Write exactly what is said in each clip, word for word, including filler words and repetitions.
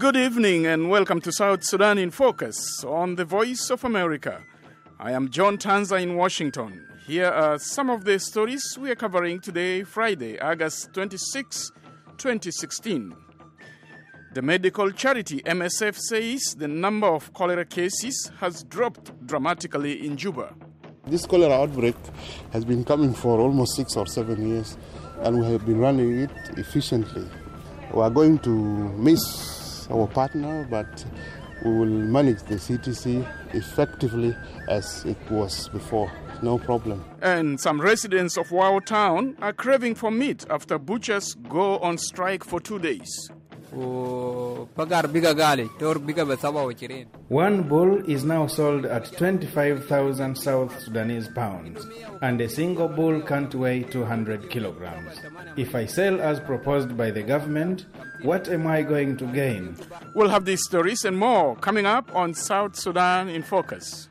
Good evening and welcome to South Sudan in Focus on the Voice of America. I am John Tanza in Washington. Here are some of the stories we are covering today, Friday, August twenty-sixth, twenty sixteen. The medical charity M S F says the number of cholera cases has dropped dramatically in Juba. This cholera outbreak has been coming for almost six or seven years, and we have been running it efficiently. We are going to miss our partner, but we will manage the C T C effectively as it was before. No problem. And some residents of Wau town are craving for meat after butchers go on strike for two days. One bull is now sold at twenty-five thousand South Sudanese pounds, and a single bull can't weigh two hundred kilograms. If I sell as proposed by the government, what am I going to gain? We'll have these stories and more coming up on South Sudan in Focus.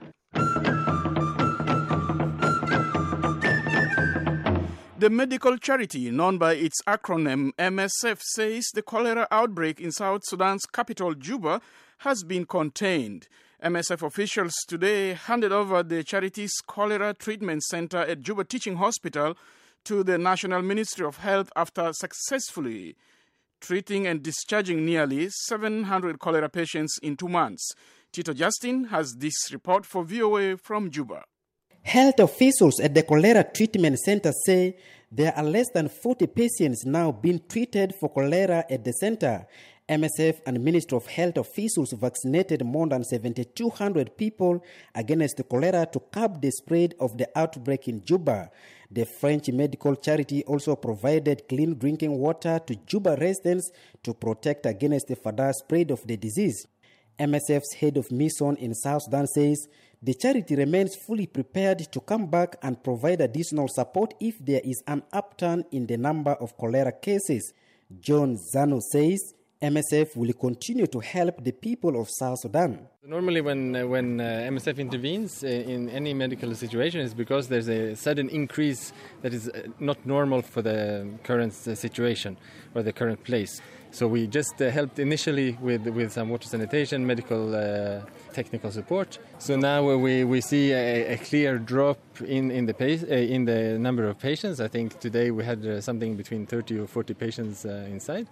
The medical charity, known by its acronym M S F, says the cholera outbreak in South Sudan's capital, Juba, has been contained. M S F officials today handed over the charity's cholera treatment center at Juba Teaching Hospital to the National Ministry of Health after successfully treating and discharging nearly seven hundred cholera patients in two months. Tito Justin has this report for V O A from Juba. Health officials at the cholera treatment center say there are less than forty patients now being treated for cholera at the center. M S F and Ministry of Health officials vaccinated more than seven thousand two hundred people against the cholera to curb the spread of the outbreak in Juba. The French medical charity also provided clean drinking water to Juba residents to protect against the further spread of the disease. M S F's head of mission in South Sudan says the charity remains fully prepared to come back and provide additional support if there is an upturn in the number of cholera cases. John Zano says M S F will continue to help the people of South Sudan. Normally when uh, when uh, M S F intervenes uh, in any medical situation is because there's a sudden increase that is uh, not normal for the current uh, situation or the current place. So we just uh, helped initially with with some water sanitation, medical uh, technical support. So now we, we see a, a clear drop in in the pace, uh, in the number of patients. I think today we had uh, something between thirty or forty patients uh, inside,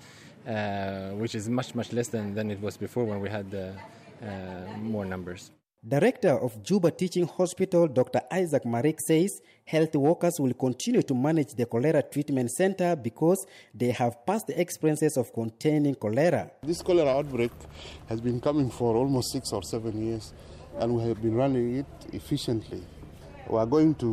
uh, which is much much less than, than it was before when we had uh, uh, more numbers. Director of Juba Teaching Hospital, Doctor Isaac Marik, says health workers will continue to manage the cholera treatment center because they have past experiences of containing cholera. This cholera outbreak has been coming for almost six or seven years, and we have been running it efficiently. We are going to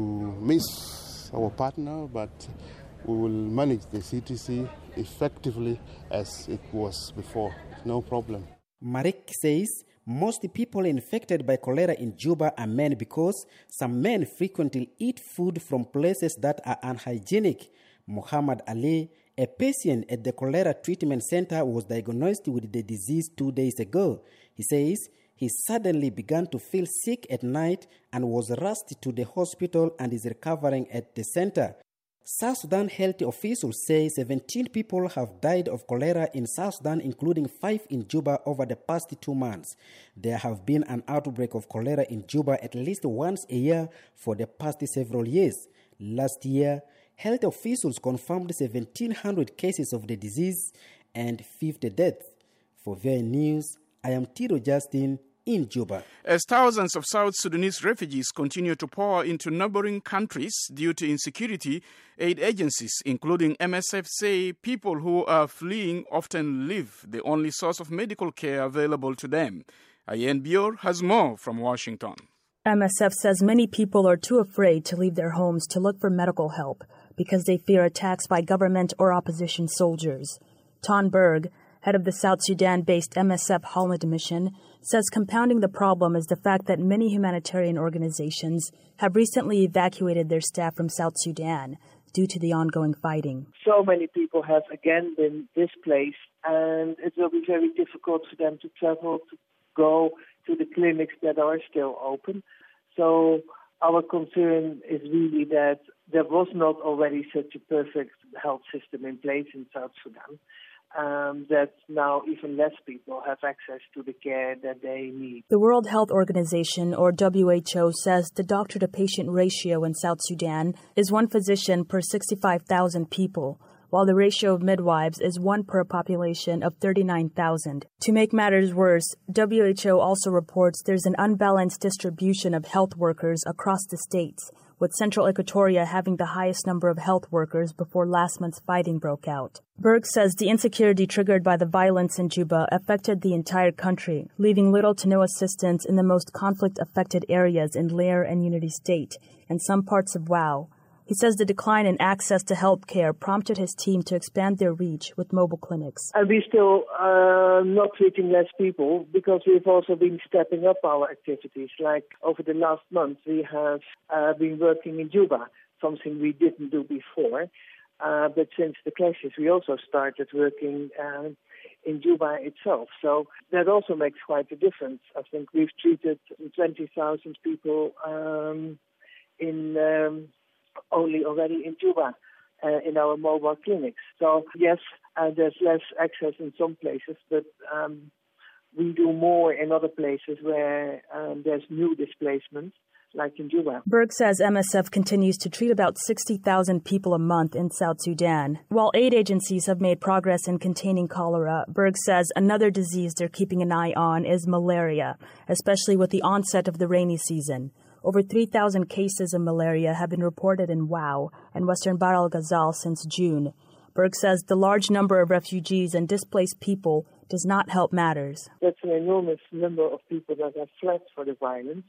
miss our partner, but we will manage the C T C effectively as it was before. No problem. Marik says most people infected by cholera in Juba are men because some men frequently eat food from places that are unhygienic. Muhammad Ali, a patient at the cholera treatment center, was diagnosed with the disease two days ago. He says he suddenly began to feel sick at night and was rushed to the hospital and is recovering at the center. South Sudan health officials say seventeen people have died of cholera in South Sudan, including five in Juba over the past two months. There have been an outbreak of cholera in Juba at least once a year for the past several years. Last year, health officials confirmed seventeen hundred cases of the disease and fifty deaths. For V O A News, I am Tito Justin in Juba. As thousands of South Sudanese refugees continue to pour into neighboring countries due to insecurity, aid agencies, including M S F, say people who are fleeing often leave the only source of medical care available to them. Ayen Bior has more from Washington. M S F says many people are too afraid to leave their homes to look for medical help because they fear attacks by government or opposition soldiers. Ton Berg, head of the South Sudan-based M S F Holland mission, says compounding the problem is the fact that many humanitarian organizations have recently evacuated their staff from South Sudan due to the ongoing fighting. So many people have again been displaced, and it will be very difficult for them to travel, to go to the clinics that are still open. So our concern is really that there was not already such a perfect health system in place in South Sudan. um, that now even less people have access to the care that they need. The World Health Organization, or W H O, says the doctor-to-patient ratio in South Sudan is one physician per sixty-five thousand people, while the ratio of midwives is one per population of thirty-nine thousand. To make matters worse, W H O also reports there's an unbalanced distribution of health workers across the states, with Central Equatoria having the highest number of health workers before last month's fighting broke out. Berg says the insecurity triggered by the violence in Juba affected the entire country, leaving little to no assistance in the most conflict-affected areas in Lair and Unity State and some parts of Wau. He says the decline in access to health care prompted his team to expand their reach with mobile clinics. And we still uh, not treating less people because we've also been stepping up our activities. Like over the last month, we have uh, been working in Juba, something we didn't do before. Uh, but since the clashes, we also started working uh, in Juba itself. So that also makes quite a difference. I think we've treated twenty thousand people um, in... Um, only already in Juba, uh, in our mobile clinics. So, yes, uh, there's less access in some places, but um, we do more in other places where um, there's new displacement, like in Juba. Berg says M S F continues to treat about sixty thousand people a month in South Sudan. While aid agencies have made progress in containing cholera, Berg says another disease they're keeping an eye on is malaria, especially with the onset of the rainy season. Over three thousand cases of malaria have been reported in Wau and western Bahr el Ghazal since June. Berg says the large number of refugees and displaced people does not help matters. That's an enormous number of people that have fled for the violence,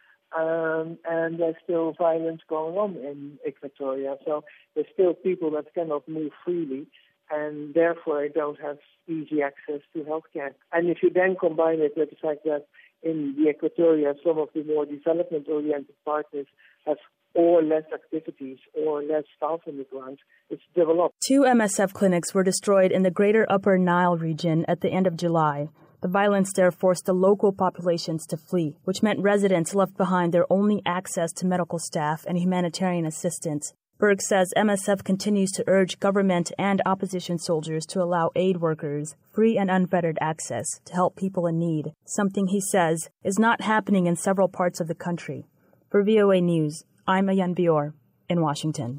um, and there's still violence going on in Equatoria. So there's still people that cannot move freely and therefore don't have easy access to health care. And if you then combine it with the fact that in the Equatoria, some of the more development-oriented partners have or less activities or less staff on the ground, it's developed. Two M S F clinics were destroyed in the greater Upper Nile region at the end of July. The violence there forced the local populations to flee, which meant residents left behind their only access to medical staff and humanitarian assistance. Berg says M S F continues to urge government and opposition soldiers to allow aid workers free and unfettered access to help people in need, something he says is not happening in several parts of the country. For V O A News, I'm Ayan Bior in Washington.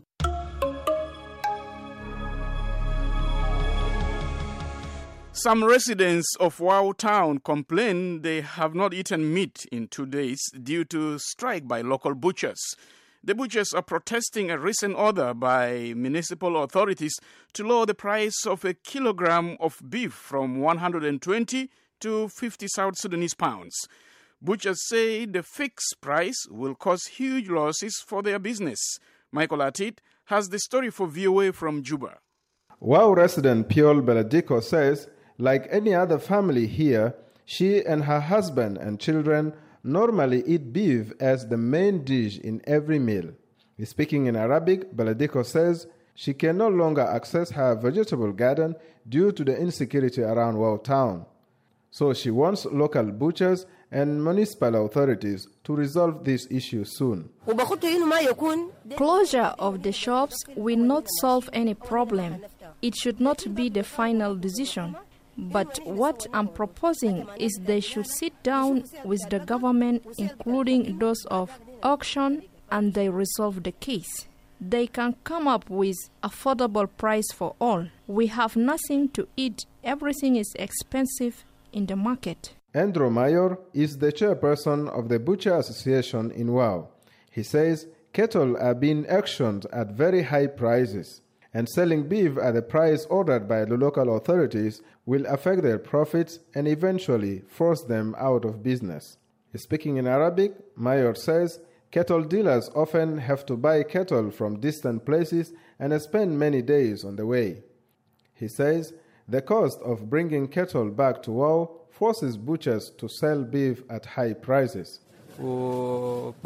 Some residents of Wau town complain they have not eaten meat in two days due to strike by local butchers. The butchers are protesting a recent order by municipal authorities to lower the price of a kilogram of beef from one hundred twenty to fifty South Sudanese pounds. Butchers say the fixed price will cause huge losses for their business. Michael Atit has the story for V O A from Juba. Wau resident Piol Beladico says, like any other family here, she and her husband and children normally eat beef as the main dish in every meal. Speaking in Arabic, Beladico says she can no longer access her vegetable garden due to the insecurity around Wau town. So she wants local butchers and municipal authorities to resolve this issue soon. Closure of the shops will not solve any problem. It should not be the final decision. But what I'm proposing is they should sit down with the government, including those of auction, and they resolve the case. They can come up with affordable price for all. We have nothing to eat. Everything is expensive in the market. Andrew Mayor is the chairperson of the Butcher Association in Wau. He says cattle are being auctioned at very high prices, and selling beef at the price ordered by the local authorities will affect their profits and eventually force them out of business. Speaking in Arabic, Mayor says cattle dealers often have to buy cattle from distant places and spend many days on the way. He says the cost of bringing cattle back to Wau forces butchers to sell beef at high prices. One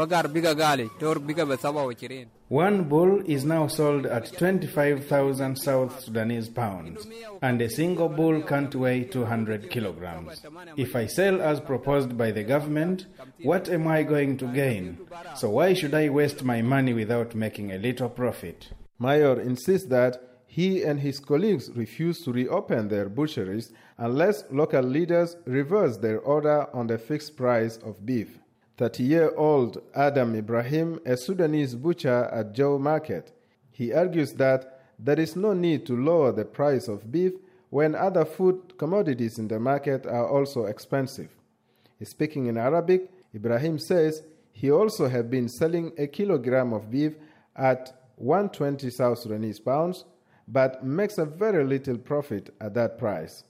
bull is now sold at twenty-five thousand South Sudanese pounds, and a single bull can't weigh two hundred kilograms. If I sell as proposed by the government, what am I going to gain? So why should I waste my money without making a little profit? Mayor insists that he and his colleagues refuse to reopen their butcheries unless local leaders reverse their order on the fixed price of beef. thirty-year-old Adam Ibrahim, a Sudanese butcher at Joe Market, he argues that there is no need to lower the price of beef when other food commodities in the market are also expensive. Speaking in Arabic, Ibrahim says he also has been selling a kilogram of beef at one hundred twenty South Sudanese pounds, but makes a very little profit at that price.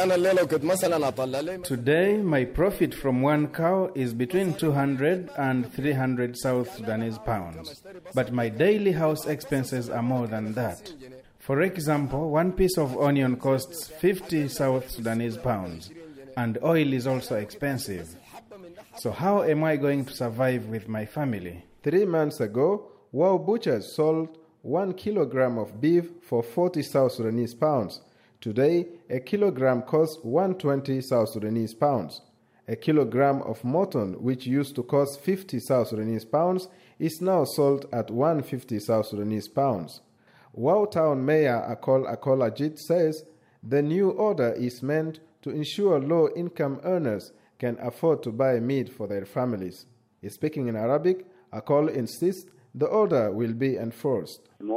Today, my profit from one cow is between two hundred and three hundred South Sudanese pounds, but my daily house expenses are more than that. For example, one piece of onion costs fifty South Sudanese pounds, and oil is also expensive. So how am I going to survive with my family? Three months ago, Wow Butchers sold one kilogram of beef for forty South Sudanese pounds. Today, a kilogram costs one hundred twenty South Sudanese pounds. A kilogram of mutton, which used to cost fifty South Sudanese pounds, is now sold at one hundred fifty South Sudanese pounds. Wow Town Mayor Akol Akolajit says the new order is meant to ensure low-income earners can afford to buy meat for their families. Speaking in Arabic, Akol insists the order will be enforced.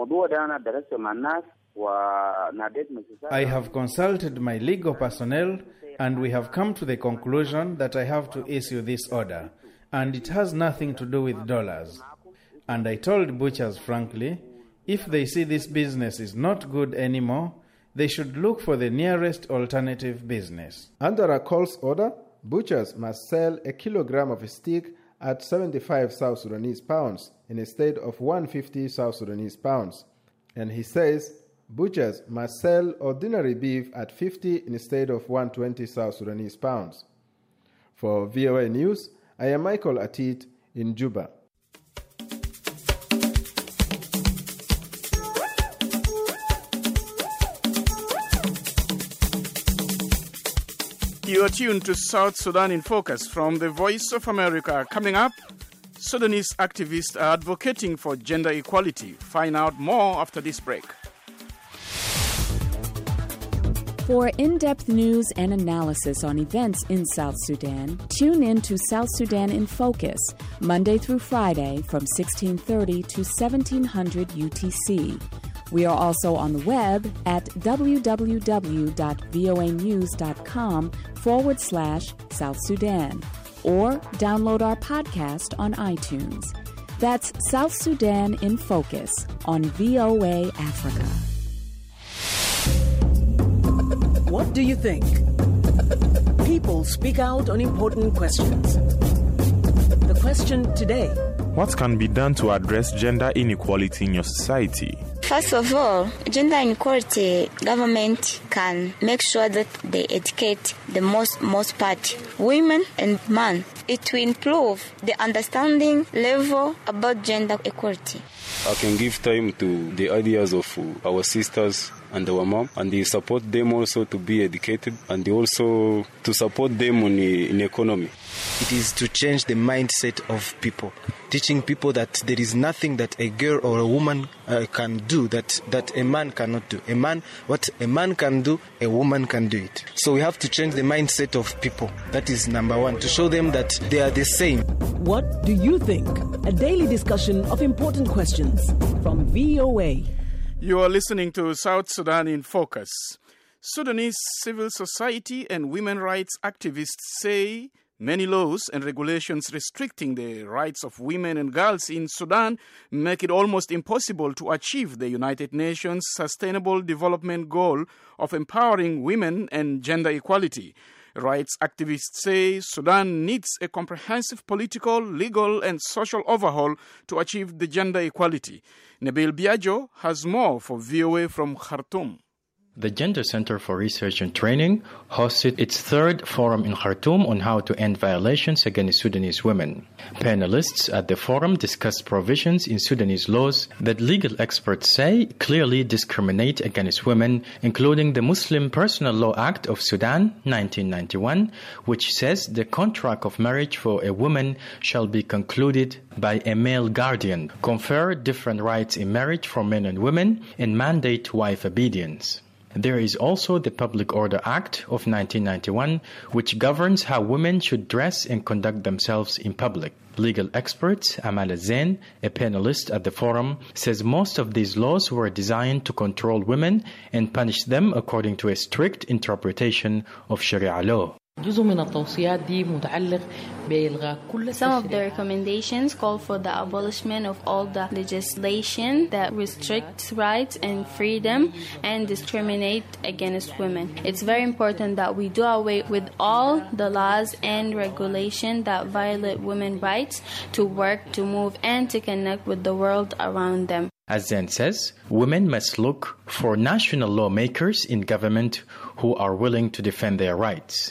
I have consulted my legal personnel and we have come to the conclusion that I have to issue this order, and it has nothing to do with dollars. And I told butchers frankly, if they see this business is not good anymore, they should look for the nearest alternative business. Under Akol's order, butchers must sell a kilogram of steak at seventy-five South Sudanese pounds instead of one hundred fifty South Sudanese pounds. And he says butchers must sell ordinary beef at fifty instead of one hundred twenty South Sudanese pounds. For V O A News, I am Michael Atit in Juba. You are tuned to South Sudan in Focus from the Voice of America. Coming up, Sudanese activists are advocating for gender equality. Find out more after this break. For in-depth news and analysis on events in South Sudan, tune in to South Sudan in Focus, Monday through Friday from sixteen thirty to seventeen hundred U T C. We are also on the web at www.voanews.com forward slash South Sudan, or download our podcast on iTunes. That's South Sudan in Focus on V O A Africa. What do you think? People speak out on important questions. The question today: what can be done to address gender inequality in your society? First of all, gender inequality, government can make sure that they educate the most most part, women and men. It will improve the understanding level about gender equality. I can give time to the ideas of our sisters and our mom, and they support them also to be educated, and also to support them in the, in the economy. It is to change the mindset of people, teaching people that there is nothing that a girl or a woman uh, can do that, that a man cannot do. A man, what a man can do, a woman can do it. So we have to change the mindset of people. That is number one, to show them that they are the same. What do you think? A daily discussion of important questions from V O A. You are listening to South Sudan in Focus. Sudanese civil society and women rights activists say many laws and regulations restricting the rights of women and girls in Sudan make it almost impossible to achieve the United Nations Sustainable Development Goal of empowering women and gender equality. Rights activists say Sudan needs a comprehensive political, legal, and social overhaul to achieve the gender equality. Nabil Biagio has more for V O A from Khartoum. The Gender Center for Research and Training hosted its third forum in Khartoum on how to end violations against Sudanese women. Panelists at the forum discussed provisions in Sudanese laws that legal experts say clearly discriminate against women, including the Muslim Personal Law Act of Sudan, nineteen ninety-one, which says the contract of marriage for a woman shall be concluded by a male guardian, confer different rights in marriage for men and women, and mandate wife obedience. There is also the Public Order Act of nineteen ninety-one, which governs how women should dress and conduct themselves in public. Legal experts Amal Zain, a panelist at the forum, says most of these laws were designed to control women and punish them according to a strict interpretation of Sharia law. Some of the recommendations call for the abolishment of all the legislation that restricts rights and freedom and discriminate against women. It's very important that we do away with all the laws and regulations that violate women's rights to work, to move, and to connect with the world around them. As Zain says, women must look for national lawmakers in government who are willing to defend their rights.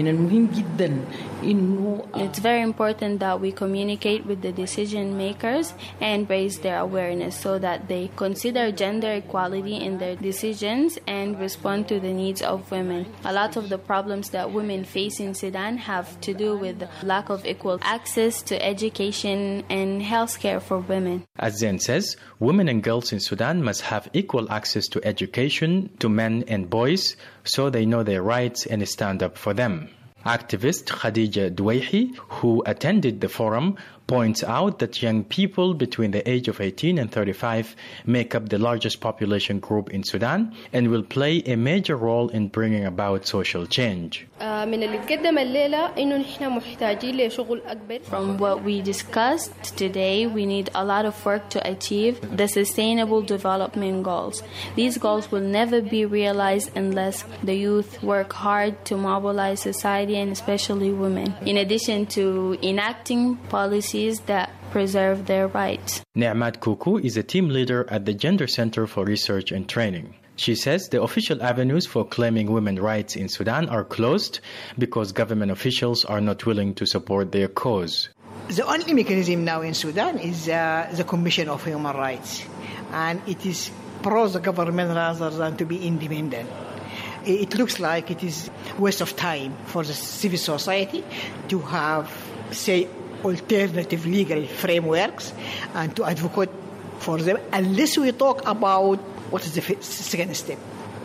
It's very important that we communicate with the decision makers and raise their awareness so that they consider gender equality in their decisions and respond to the needs of women. A lot of the problems that women face in Sudan have to do with lack of equal access to education and health care for women. As Zain says, women and girls in Sudan must have equal access to education to men and boys so they know their rights and stand up for them. Activist Khadija Douaihi, who attended the forum, points out that young people between the age of eighteen and thirty-five make up the largest population group in Sudan and will play a major role in bringing about social change. From what we discussed today, we need a lot of work to achieve the Sustainable Development Goals. These goals will never be realized unless the youth work hard to mobilize society and especially women, in addition to enacting policies that preserve their rights. Ni'mat Kuku is a team leader at the Gender Center for Research and Training. She says the official avenues for claiming women's rights in Sudan are closed because government officials are not willing to support their cause. The only mechanism now in Sudan is uh, the Commission of Human Rights, and it is pro the government rather than to be independent. It looks like it is a waste of time for the civil society to have, say, alternative legal frameworks and to advocate for them unless we talk about what is the second step,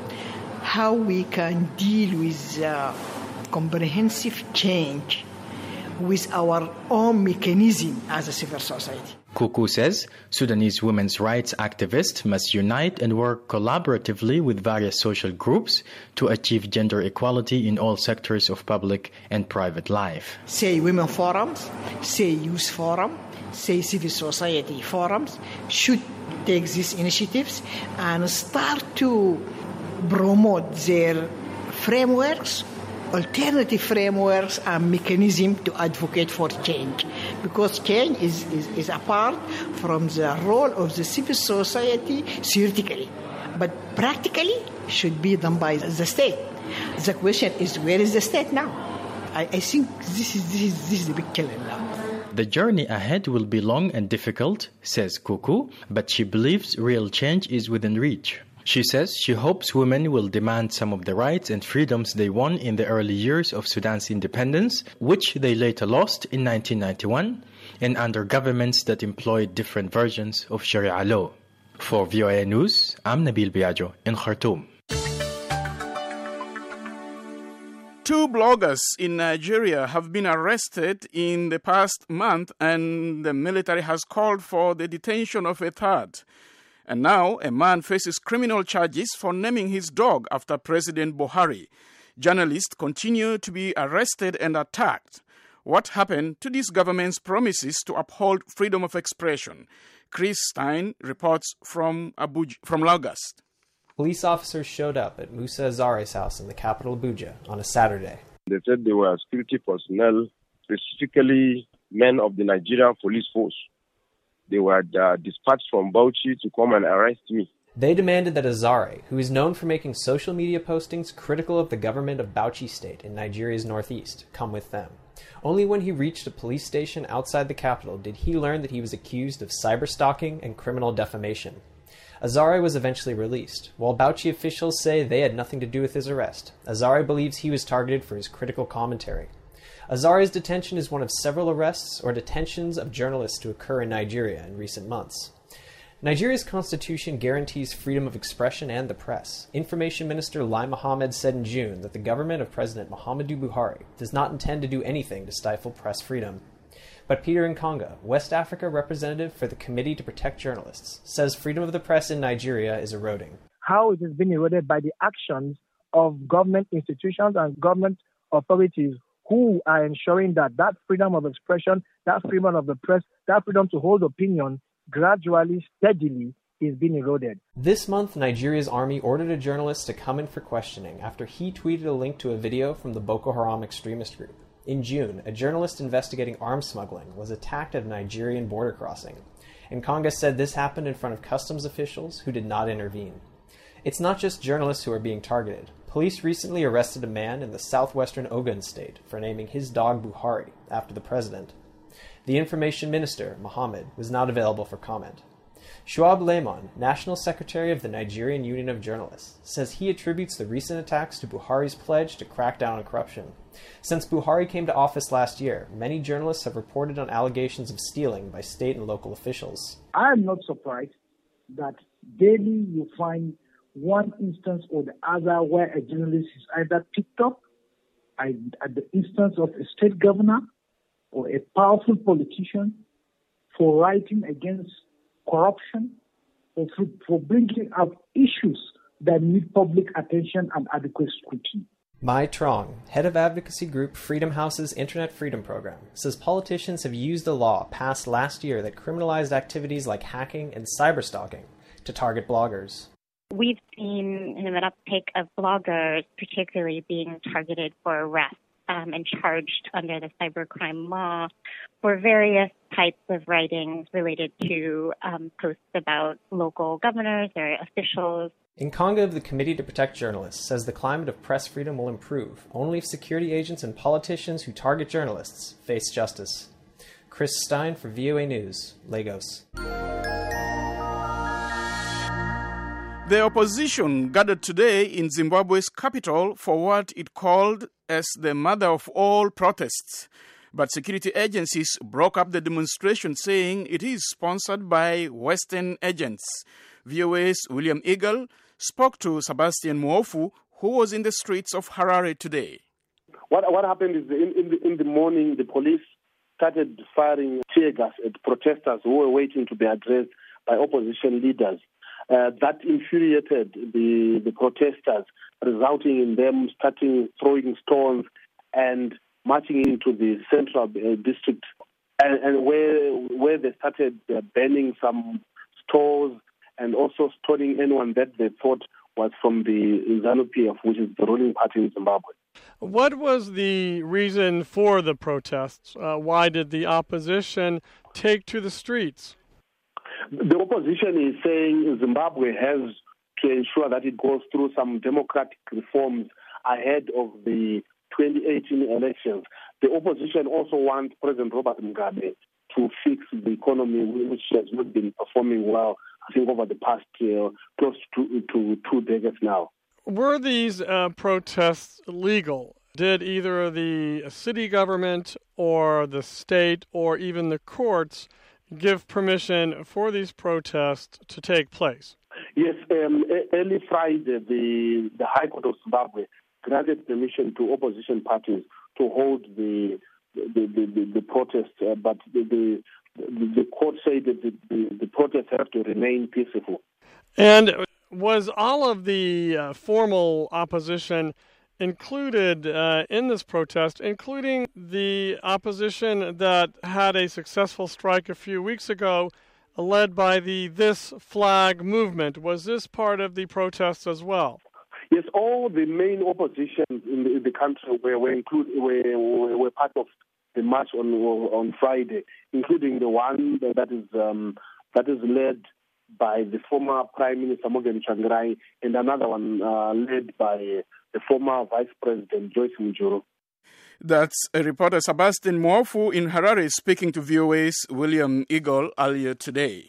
how we can deal with uh, comprehensive change with our own mechanism as a civil society. Kuku says Sudanese women's rights activists must unite and work collaboratively with various social groups to achieve gender equality in all sectors of public and private life. Say women forums, say youth forum, say civil society forums should take these initiatives and start to promote their frameworks, alternative frameworks and mechanisms to advocate for change, because change is, is, is apart from the role of the civil society theoretically, but practically should be done by the state. The question is, where is the state now? I, I think this is, this, is, this is the big killer now. The journey ahead will be long and difficult, says Kuku, but she believes real change is within reach. She says she hopes women will demand some of the rights and freedoms they won in the early years of Sudan's independence, which they later lost in nineteen ninety-one, and under governments that employed different versions of Sharia law. For V O A News, I'm Nabil Biagio in Khartoum. Two bloggers in Nigeria have been arrested in the past month, and the military has called for the detention of a third. And now a man faces criminal charges for naming his dog after President Buhari. Journalists continue to be arrested and attacked. What happened to this government's promises to uphold freedom of expression? Chris Stein reports from Abuja, from Lagos. Police officers showed up at Musa Azare's house in the capital Abuja on a Saturday. They said they were security personnel, specifically men of the Nigerian police force. They were uh, dispatched from Bauchi to come and arrest me. They demanded that Azare, who is known for making social media postings critical of the government of Bauchi State in Nigeria's northeast, come with them. Only when he reached a police station outside the capital did he learn that he was accused of cyberstalking and criminal defamation. Azare was eventually released. While Bauchi officials say they had nothing to do with his arrest, Azare believes he was targeted for his critical commentary. Azare's detention is one of several arrests or detentions of journalists to occur in Nigeria in recent months. Nigeria's constitution guarantees freedom of expression and the press. Information Minister Lai Mohammed said in June that the government of President Muhammadu Buhari does not intend to do anything to stifle press freedom. But Peter Nkanga, West Africa representative for the Committee to Protect Journalists, says freedom of the press in Nigeria is eroding. How it has been eroded by the actions of government institutions and government authorities who are ensuring that that freedom of expression, that freedom of the press, that freedom to hold opinion gradually, steadily is being eroded. This month, Nigeria's army ordered a journalist to come in for questioning after he tweeted a link to a video from the Boko Haram extremist group. In June, a journalist investigating arms smuggling was attacked at a Nigerian border crossing, and Nkanga said this happened in front of customs officials who did not intervene. It's not just journalists who are being targeted. Police recently arrested a man in the southwestern Ogun state for naming his dog Buhari after the president. The Information Minister, Mohammed, was not available for comment. Shuaib Lehman, National Secretary of the Nigerian Union of Journalists, says he attributes the recent attacks to Buhari's pledge to crack down on corruption. Since Buhari came to office last year, many journalists have reported on allegations of stealing by state and local officials. I am not surprised that daily you find one instance or the other where a journalist is either picked up at the instance of a state governor or a powerful politician for writing against corruption or for, for bringing up issues that need public attention and adequate scrutiny. Mai Trong, head of advocacy group Freedom House's Internet Freedom Program, says politicians have used a law passed last year that criminalized activities like hacking and cyberstalking to target bloggers. We've seen an uptake of bloggers particularly being targeted for arrest um, and charged under the cybercrime law for various types of writings related to um, posts about local governors or officials. Nkanga of the Committee to Protect Journalists says the climate of press freedom will improve only if security agents and politicians who target journalists face justice. Chris Stein for V O A News, Lagos. The opposition gathered today in Zimbabwe's capital for what it called as the mother of all protests. But security agencies broke up the demonstration, saying it is sponsored by Western agents. V O A's William Eagle spoke to Sebastian Muofu, who was in the streets of Harare today. What what happened is in, in, the, in the morning, the police started firing tear gas at protesters who were waiting to be addressed by opposition leaders. Uh, that infuriated the, the protesters, resulting in them starting throwing stones and marching into the central uh, district, and, and where where they started uh, burning some stores and also stoning anyone that they thought was from the ZANU-P F, which is the ruling party in Zimbabwe. What was the reason for the protests? Uh, why did the opposition take to the streets? The opposition is saying Zimbabwe has to ensure that it goes through some democratic reforms ahead of the twenty eighteen elections. The opposition also wants President Robert Mugabe to fix the economy, which has not been performing well, I think, over the past uh, close to, to two decades now. Were these uh, protests legal? Did either the city government or the state or even the courts give permission for these protests to take place? Yes, um, early Friday, the, the High Court of Zimbabwe granted permission to opposition parties to hold the the, the, the, the protests, uh, but the, the, the court said that the, the, the protests have to remain peaceful. And was all of the uh, formal opposition included uh, in this protest, including the opposition that had a successful strike a few weeks ago, uh, led by the This Flag movement? Was this part of the protests as well? Yes, all the main oppositions in the, in the country were were, include, were were part of the march on on Friday, including the one that is um, that is led by the former Prime Minister Morgan Tsvangirai, and another one uh, led by the former Vice President Joyce Mujuru. That's a reporter Sebastian Mwofu in Harare speaking to V O A's William Eagle earlier today.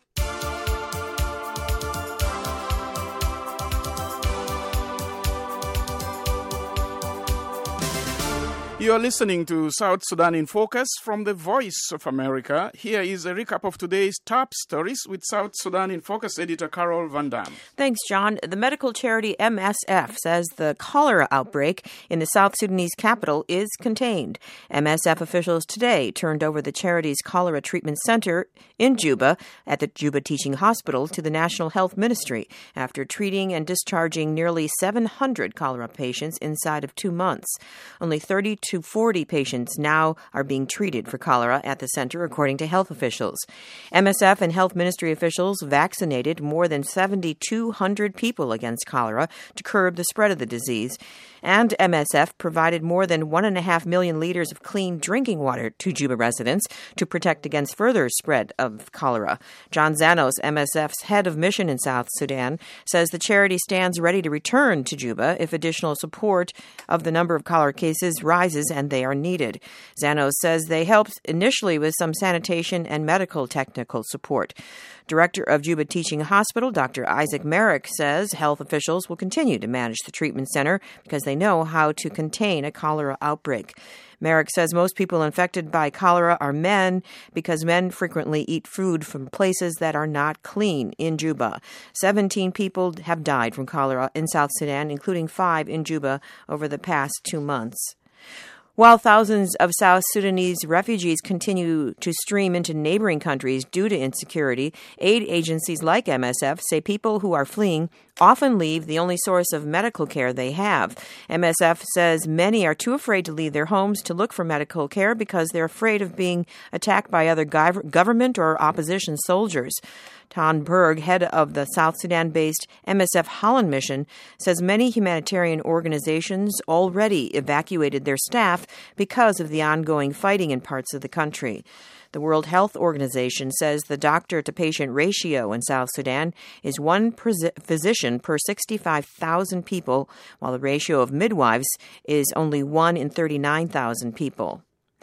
You are listening to South Sudan in Focus from the Voice of America. Here is a recap of today's top stories with South Sudan in Focus editor Carol Van Dam. Thanks, John. The medical charity M S F says the cholera outbreak in the South Sudanese capital is contained. M S F officials today turned over the charity's cholera treatment center in Juba at the Juba Teaching Hospital to the National Health Ministry after treating and discharging nearly seven hundred cholera patients inside of two months. Only thirty to forty patients now are being treated for cholera at the center, according to health officials. M S F and health ministry officials vaccinated more than seven thousand two hundred people against cholera to curb the spread of the disease. And M S F provided more than one and a half million liters of clean drinking water to Juba residents to protect against further spread of cholera. John Zanos, M S F's head of mission in South Sudan, says the charity stands ready to return to Juba if additional support of the number of cholera cases rises and they are needed. Zanos says they helped initially with some sanitation and medical technical support. Director of Juba Teaching Hospital, Doctor Isaac Merrick, says health officials will continue to manage the treatment center because they know how to contain a cholera outbreak. Merrick says most people infected by cholera are men because men frequently eat food from places that are not clean in Juba. Seventeen people have died from cholera in South Sudan, including five in Juba over the past two months. While thousands of South Sudanese refugees continue to stream into neighboring countries due to insecurity, aid agencies like M S F say people who are fleeing often leave the only source of medical care they have. M S F says many are too afraid to leave their homes to look for medical care because they're afraid of being attacked by other government or opposition soldiers. Tan Berg, head of the South Sudan-based M S F Holland mission, says many humanitarian organizations already evacuated their staff because of the ongoing fighting in parts of the country. The World Health Organization says the doctor-to-patient ratio in South Sudan is one physician per sixty-five thousand people, while the ratio of midwives is only one in thirty-nine thousand people.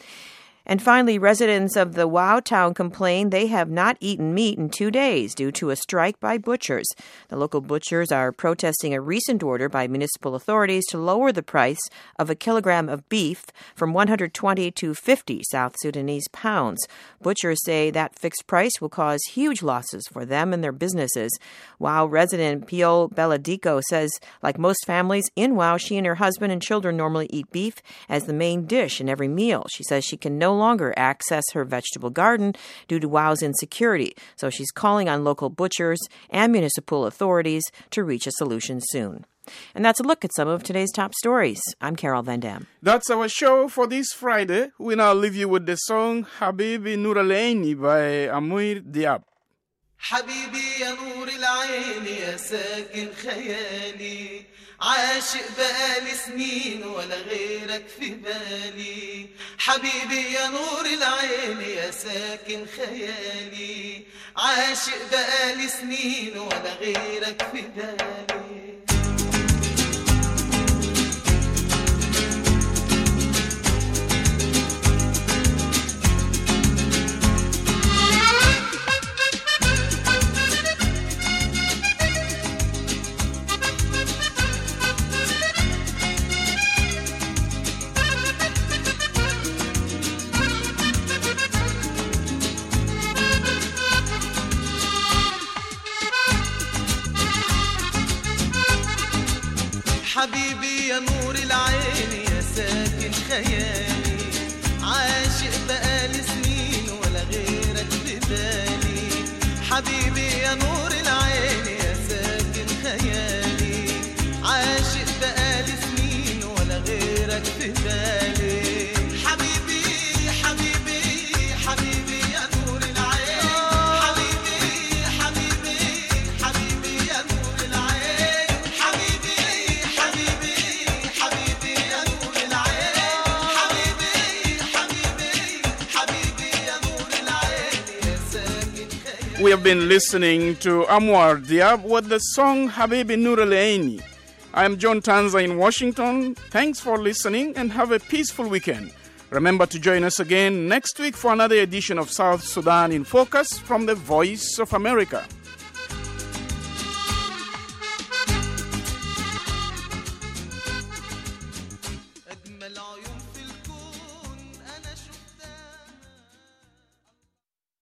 And finally, residents of the Wau town complain they have not eaten meat in two days due to a strike by butchers. The local butchers are protesting a recent order by municipal authorities to lower the price of a kilogram of beef from one hundred twenty to fifty South Sudanese pounds. Butchers say that fixed price will cause huge losses for them and their businesses. Wau resident Pio Beladico says, like most families in Wau, she and her husband and children normally eat beef as the main dish in every meal. She says she can no longer access her vegetable garden due to Wau's insecurity, so she's calling on local butchers and municipal authorities to reach a solution soon. And that's a look at some of today's top stories. I'm Carol Van Dam. That's our show for this Friday. We now leave you with the song Habibi Nur Al-Aini by Amir Diab. حبيبي يا نور العين يا ساكن خيالي عاشق بقالي سنين ولا غيرك في بالي حبيبي يا نور العين يا ساكن خيالي عاشق بقالي سنين ولا غيرك في بالي حبيبي يا نور العين يا ساكن خيالي عاشق بقالي سنين ولا غيرك ببالي حبيبي يا نور العين يا ساكن خيالي عاشق بقالي سنين ولا غيرك ببالي حبيبي حبيبي حبيبي يا نور العين حبيبي حبيبي حبيبي يا نور العين حبيبي حبيبي حبيبي يا نور العين حبيبي حبيبي حبيبي يا نور العين يا ساكن خيالي We have been listening to Anwar Diab with the song Habibi Nur Al-Aini. I am John Tanza in Washington. Thanks for listening and have a peaceful weekend. Remember to join us again next week for another edition of South Sudan in Focus from the Voice of America.